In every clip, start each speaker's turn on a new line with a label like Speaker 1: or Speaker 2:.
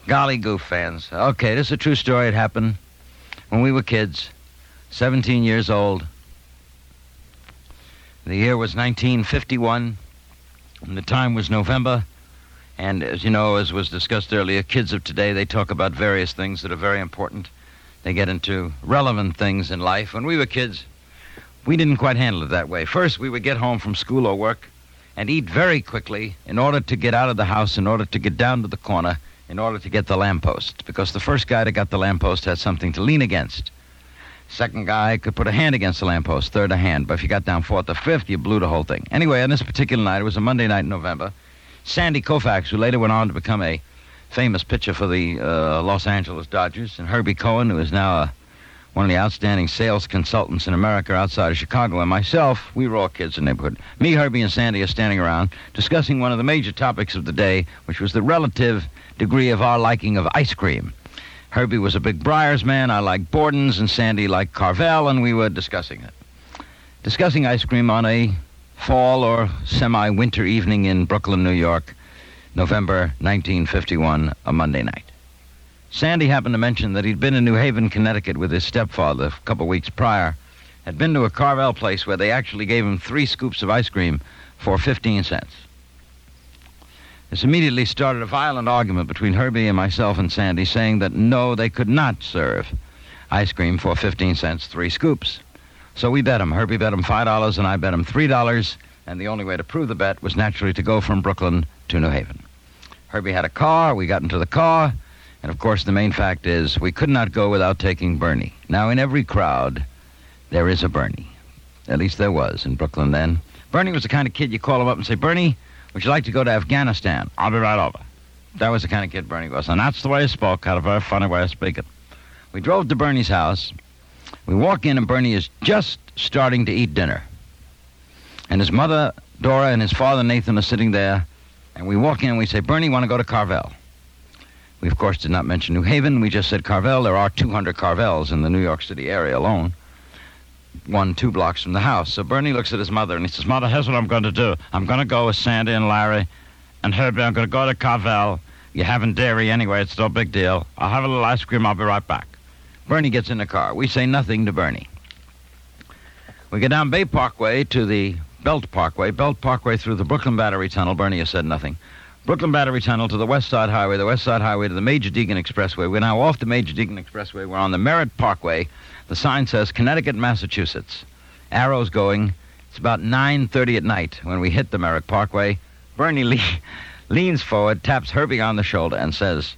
Speaker 1: Golly goof, fans. Okay, this is a true story. It happened when we were kids, 17 years old. The year was 1951, and the time was November. And as you know, as was discussed earlier, kids of today, they talk about various things that are very important. They get into relevant things in life. When we were kids, we didn't quite handle it that way. First, we would get home from school or work and eat very quickly in order to get out of the house, in order to get down to the corner, in order to get the lamppost. Because the first guy that got the lamppost had something to lean against. Second guy could put a hand against the lamppost, third a hand. But if you got down fourth or fifth, you blew the whole thing. Anyway, on this particular night, it was a Monday night in November, Sandy Koufax, who later went on to become a famous pitcher for the Los Angeles Dodgers, and Herbie Cohen, who is now one of the outstanding sales consultants in America outside of Chicago, and myself, we were all kids in the neighborhood. Me, Herbie, and Sandy are standing around discussing one of the major topics of the day, which was the relative degree of our liking of ice cream. Herbie was a big Breyers man, I liked Borden's, and Sandy liked Carvel, and we were discussing it. Discussing ice cream on a fall or semi-winter evening in Brooklyn, New York, November 1951, a Monday night. Sandy happened to mention that he'd been in New Haven, Connecticut with his stepfather a couple weeks prior, had been to a Carvel place where they actually gave him 3 scoops of ice cream for 15 cents. This immediately started a violent argument between Herbie and myself and Sandy, saying that no, they could not serve ice cream for 15 cents, 3 scoops. So we bet him. Herbie bet him $5 and I bet him $3, and the only way to prove the bet was naturally to go from Brooklyn to New Haven. Herbie had a car, we got into the car, and of course the main fact is we could not go without taking Bernie. Now in every crowd, there is a Bernie. At least there was in Brooklyn then. Bernie was the kind of kid you call him up and say, Bernie, would you like to go to Afghanistan? I'll be right over. That was the kind of kid Bernie was, and that's the way he spoke, had a very funny way of speaking. We drove to Bernie's house. We walk in, and Bernie is just starting to eat dinner. And his mother, Dora, and his father, Nathan, are sitting there. And we walk in, and we say, Bernie, want to go to Carvel? We, of course, did not mention New Haven. We just said Carvel. There are 200 Carvels in the New York City area alone. 1-2 blocks from the house. So Bernie looks at his mother, and he says, Mother, here's what I'm going to do. I'm going to go with Sandy and Larry and Herbie. I'm going to go to Carvel. You're having dairy anyway. It's no big deal. I'll have a little ice cream. I'll be right back. Bernie gets in the car. We say nothing to Bernie. We go down Bay Parkway to the Belt Parkway through the Brooklyn Battery Tunnel. Bernie has said nothing. Brooklyn Battery Tunnel to the West Side Highway, the West Side Highway to the Major Deegan Expressway. We're now off the Major Deegan Expressway. We're on the Merritt Parkway. The sign says Connecticut, Massachusetts. Arrows going. It's about 9:30 at night when we hit the Merritt Parkway. Bernie leans forward, taps Herbie on the shoulder, and says,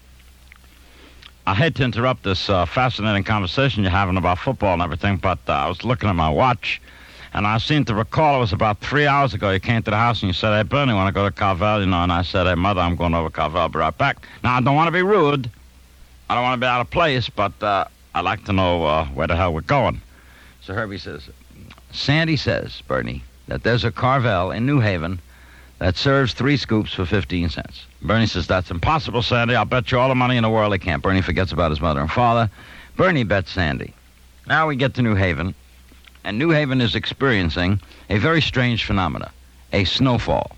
Speaker 1: I hate to interrupt this fascinating conversation you're having about football and everything, but I was looking at my watch, and I seem to recall it was about 3 hours ago you came to the house and you said, hey, Bernie, want to go to Carvel? And I said, hey, Mother, I'm going over to Carvel. I'll be right back. Now, I don't want to be rude. I don't want to be out of place, but I'd like to know where the hell we're going. So Herbie says, Sandy says, Bernie, that there's a Carvel in New Haven that serves 3 scoops for 15 cents. Bernie says, that's impossible, Sandy. I'll bet you all the money in the world I can't. Bernie forgets about his mother and father. Bernie bets Sandy. Now we get to New Haven, and New Haven is experiencing a very strange phenomena, a snowfall.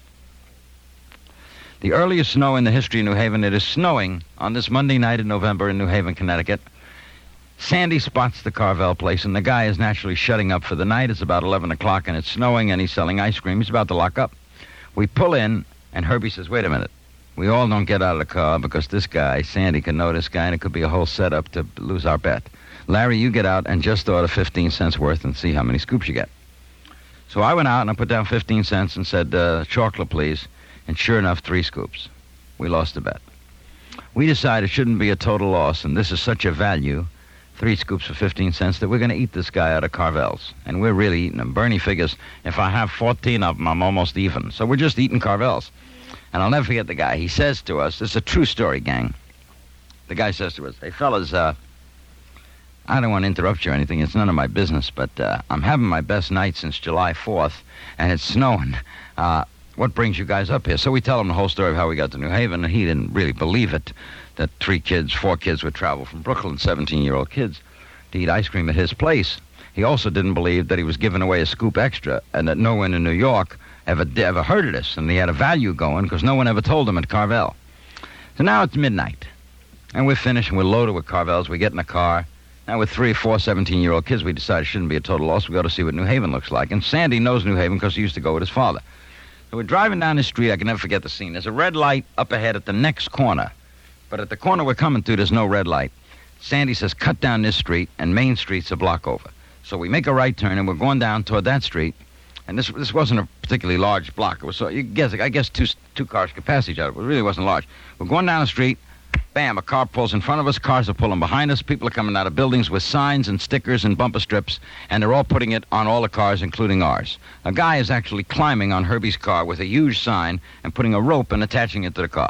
Speaker 1: The earliest snow in the history of New Haven. It is snowing on this Monday night in November in New Haven, Connecticut. Sandy spots the Carvel place, and the guy is naturally shutting up for the night. It's about 11 o'clock, and it's snowing, and he's selling ice cream. He's about to lock up. We pull in, and Herbie says, wait a minute. We all don't get out of the car because this guy, Sandy, can know this guy, and it could be a whole setup to lose our bet. Larry, you get out and just order 15 cents worth and see how many scoops you get. So I went out, and I put down 15 cents and said, chocolate, please. And sure enough, 3 scoops. We lost the bet. We decided it shouldn't be a total loss, and this is such a value, 3 scoops for 15 cents, that we're going to eat this guy out of Carvel's. And we're really eating them. Bernie figures, if I have 14 of them, I'm almost even. So we're just eating Carvel's. And I'll never forget the guy. He says to us, this is a true story, gang. The guy says to us, hey, fellas, I don't want to interrupt you or anything. It's none of my business, but I'm having my best night since July 4th, and it's snowing. What brings you guys up here? So we tell him the whole story of how we got to New Haven, and he didn't really believe it, that 4 kids would travel from Brooklyn, 17-year-old kids, to eat ice cream at his place. He also didn't believe that he was giving away a scoop extra, and that no one in New York ever heard of this, and he had a value going because no one ever told him at Carvel. So now it's midnight, And we're finished, and we're loaded with Carvels. We get in a car. Now, with 3 or 4 17-year-old kids, we decided it shouldn't be a total loss. We got to see what New Haven looks like. And Sandy knows New Haven because he used to go with his father. So we're driving down the street. I can never forget the scene. There's a red light up ahead at the next corner. But at the corner we're coming to, there's no red light. Sandy says, cut down this street, and Main Street's a block over. So we make a right turn, and we're going down toward that street. And this wasn't a particularly large block. It was, so you guess, I guess two cars could pass each other. It really wasn't large. We're going down the street. Bam, a car pulls in front of us. Cars are pulling behind us. People are coming out of buildings with signs and stickers and bumper strips, and they're all putting it on all the cars, including ours. A guy is actually climbing on Herbie's car with a huge sign and putting a rope and attaching it to the car.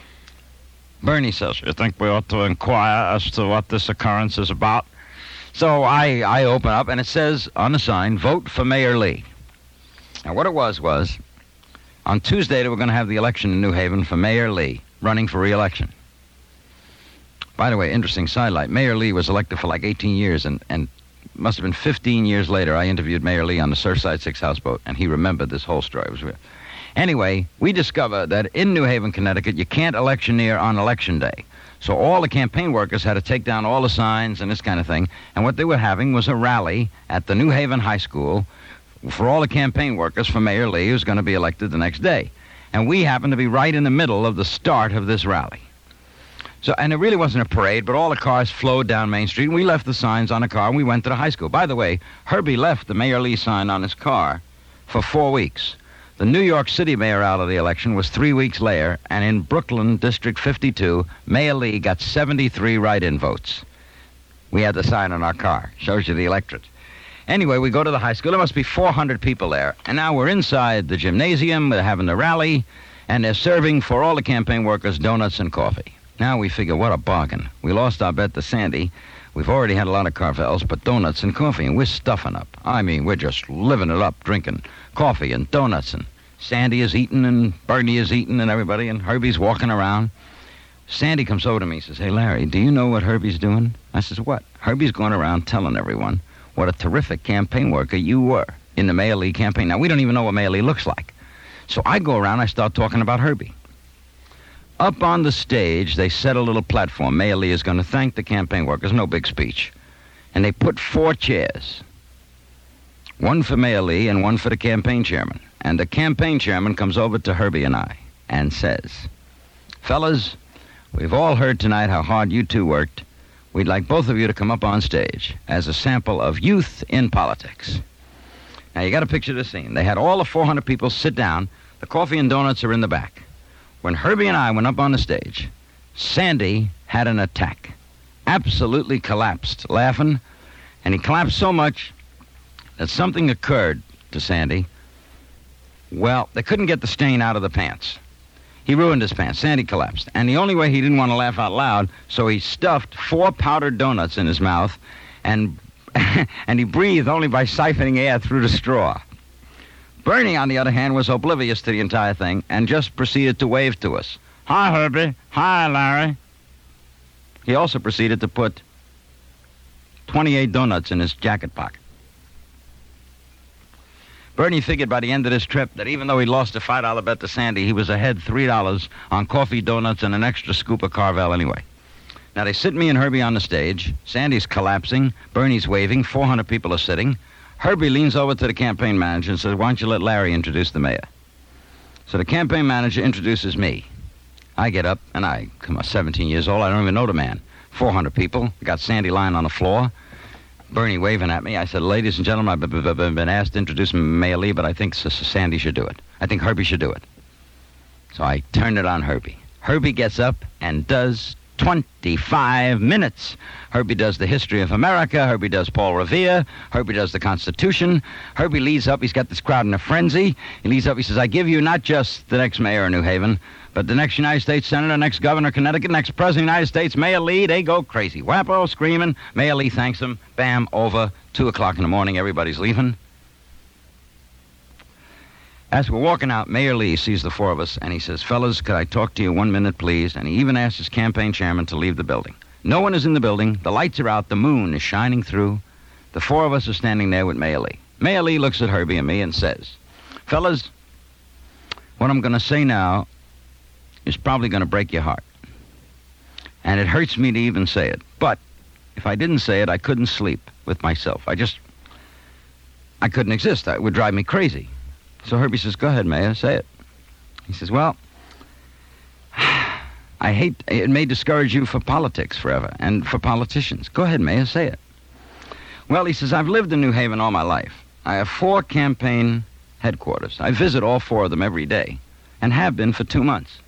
Speaker 1: Bernie says, you think we ought to inquire as to what this occurrence is about? So I open up, and it says on the sign, vote for Mayor Lee. Now, what it was, on Tuesday, they were going to have the election in New Haven for Mayor Lee, running for re-election. By the way, interesting sidelight. Mayor Lee was elected for like 18 years, and must have been 15 years later, I interviewed Mayor Lee on the Surfside 6 houseboat, and he remembered this whole story. It was real. Anyway, we discovered that in New Haven, Connecticut, you can't electioneer on Election Day. So all the campaign workers had to take down all the signs and this kind of thing, and what they were having was a rally at the New Haven High School for all the campaign workers for Mayor Lee, who's going to be elected the next day. And we happened to be right in the middle of the start of this rally. So, and it really wasn't a parade, but all the cars flowed down Main Street, and we left the signs on the car, and we went to the high school. By the way, Herbie left the Mayor Lee sign on his car for 4 weeks. The New York City mayoralty election was 3 weeks later, and in Brooklyn, District 52, Mayor Lee got 73 write-in votes. We had the sign on our car. Shows you the electorate. Anyway, we go to the high school. There must be 400 people there, and now we're inside the gymnasium. We're having the rally, and they're serving for all the campaign workers donuts and coffee. Now we figure, what a bargain. We lost our bet to Sandy. We've already had a lot of Carvels, but donuts and coffee, and we're stuffing up. I mean, we're just living it up, drinking coffee and donuts, and Sandy is eating, and Bernie is eating, and everybody, and Herbie's walking around. Sandy comes over to me and says, hey, Larry, do you know what Herbie's doing? I says, what? Herbie's going around telling everyone what a terrific campaign worker you were in the Mayor Lee campaign. Now, we don't even know what Mayor Lee looks like. So I go around, I start talking about Herbie. Up on the stage, they set a little platform. Mayor Lee is going to thank the campaign workers. No big speech. And they put 4 chairs. One for Mayor Lee and one for the campaign chairman. And the campaign chairman comes over to Herbie and I and says, fellas, we've all heard tonight how hard you two worked. We'd like both of you to come up on stage as a sample of youth in politics. Now, you got to picture the scene. They had all the 400 people sit down. The coffee and donuts are in the back. When Herbie and I went up on the stage, Sandy had an attack. Absolutely collapsed, laughing. And he collapsed so much that something occurred to Sandy. Well, they couldn't get the stain out of the pants. He ruined his pants. Sandy collapsed. And the only way he didn't want to laugh out loud, so he stuffed 4 powdered donuts in his mouth, and and he breathed only by siphoning air through the straw. Bernie, on the other hand, was oblivious to the entire thing and just proceeded to wave to us. Hi, Herbie. Hi, Larry. He also proceeded to put 28 donuts in his jacket pocket. Bernie figured by the end of this trip that even though he lost a $5 bet to Sandy, he was ahead $3 on coffee, donuts, and an extra scoop of Carvel anyway. Now, they sit me and Herbie on the stage. Sandy's collapsing. Bernie's waving. 400 people are sitting. Herbie leans over to the campaign manager and says, why don't you let Larry introduce the mayor? So the campaign manager introduces me. I get up, and I'm 17 years old. I don't even know the man. 400 people. Got Sandy lying on the floor. Bernie waving at me. I said, ladies and gentlemen, I've been asked to introduce Mayor Lee, but I think Sandy should do it. I think Herbie should do it. So I turned it on Herbie. Herbie gets up and does 25 minutes. Herbie does the history of America. Herbie does Paul Revere. Herbie does the Constitution. Herbie leads up. He's got this crowd in a frenzy. He leads up. He says, I give you not just the next mayor of New Haven, but the next United States Senator, next governor of Connecticut, next president of the United States, Mayor Lee. They go crazy. Whappo, screaming. Mayor Lee thanks him. Bam, over. 2 o'clock in the morning. Everybody's leaving. As we're walking out, Mayor Lee sees the 4 of us, and he says, fellas, could I talk to you 1 minute, please? And he even asks his campaign chairman to leave the building. No one is in the building. The lights are out. The moon is shining through. The 4 of us are standing there with Mayor Lee. Mayor Lee looks at Herbie and me and says, fellas, what I'm going to say now is probably going to break your heart. And it hurts me to even say it. But if I didn't say it, I couldn't sleep with myself. I couldn't exist. It would drive me crazy. So Herbie says, go ahead, Mayor, say it. He says, well, it may discourage you for politics forever and for politicians. Go ahead, Mayor, say it. Well, he says, I've lived in New Haven all my life. I have 4 campaign headquarters. I visit all 4 of them every day and have been for 2 months.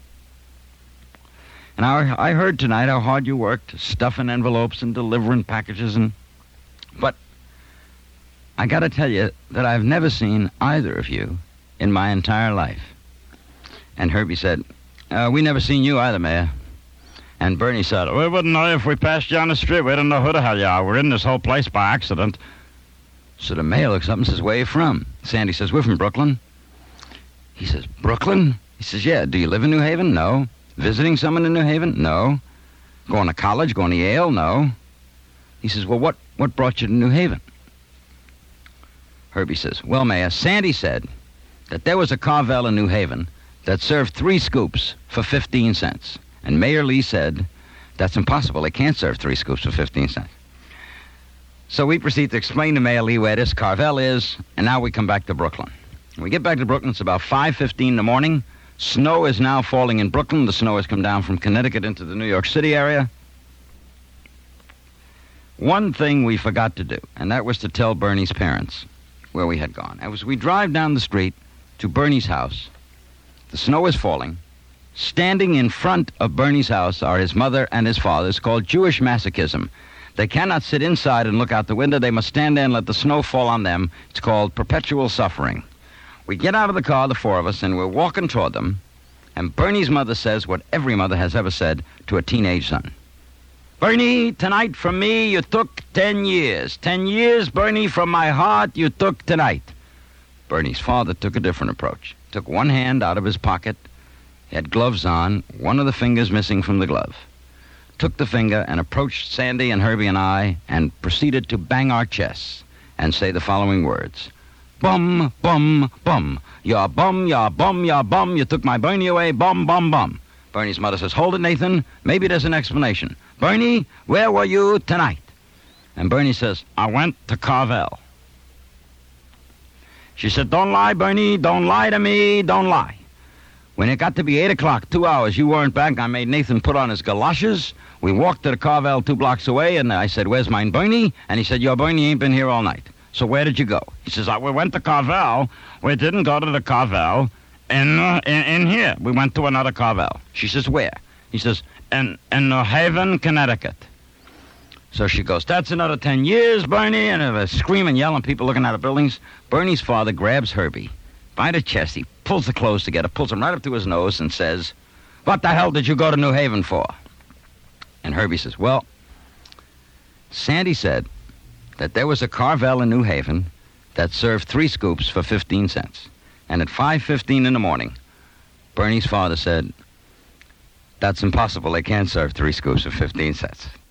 Speaker 1: And I heard tonight how hard you worked, stuffing envelopes and delivering packages. But I got to tell you that I've never seen either of you in my entire life. And Herbie said, we never seen you either, Mayor. And Bernie said, we wouldn't know if we passed you on the street. We didn't know who the hell you are. We're in this whole place by accident. So the Mayor looks up and says, where are you from? Sandy says, we're from Brooklyn. He says, Brooklyn? He says, yeah. Do you live in New Haven? No. Visiting someone in New Haven? No. Going to college? Going to Yale? No. He says, well, what brought you to New Haven? Herbie says, well, Mayor, Sandy said that there was a Carvel in New Haven that served 3 scoops for 15 cents. And Mayor Lee said, that's impossible. They can't serve 3 scoops for 15 cents. So we proceed to explain to Mayor Lee where this Carvel is, and now we come back to Brooklyn. When we get back to Brooklyn, it's about 5:15 in the morning. Snow is now falling in Brooklyn. The snow has come down from Connecticut into the New York City area. One thing we forgot to do, and that was to tell Bernie's parents where we had gone. As we drive down the street to Bernie's house, the snow is falling. Standing in front of Bernie's house are his mother and his father. It's called Jewish masochism. They cannot sit inside and look out the window. They must stand there and let the snow fall on them. It's called perpetual suffering. We get out of the car, the 4 of us, and we're walking toward them. And Bernie's mother says what every mother has ever said to a teenage son. Bernie, tonight from me you took 10 years. 10 years, Bernie, from my heart you took tonight. Bernie's father took a different approach. Took one hand out of his pocket. He had gloves on, one of the fingers missing from the glove. Took the finger and approached Sandy and Herbie and I and proceeded to bang our chests and say the following words. Bum, bum, bum. You're bum, you're bum, you're bum. You took my Bernie away, bum, bum, bum. Bernie's mother says, hold it, Nathan. Maybe there's an explanation. Bernie, where were you tonight? And Bernie says, I went to Carvel. She said, don't lie, Bernie. Don't lie to me. Don't lie. When it got to be 8 o'clock, 2 hours, you weren't back. I made Nathan put on his galoshes. We walked to the Carvel 2 blocks away, and I said, where's mine Bernie? And he said, your Bernie ain't been here all night. So where did you go? He says, we went to Carvel. We didn't go to the Carvel in here. We went to another Carvel. She says, where? He says, in New Haven, Connecticut. So she goes, that's another 10 years, Bernie. And they're screaming, yelling, people looking out of buildings. Bernie's father grabs Herbie by the chest. He pulls the clothes together, pulls them right up to his nose and says, what the hell did you go to New Haven for? And Herbie says, well, Sandy said that there was a Carvel in New Haven that served 3 scoops for 15 cents. And at 5:15 in the morning, Bernie's father said, that's impossible. They can't serve 3 scoops for 15 cents.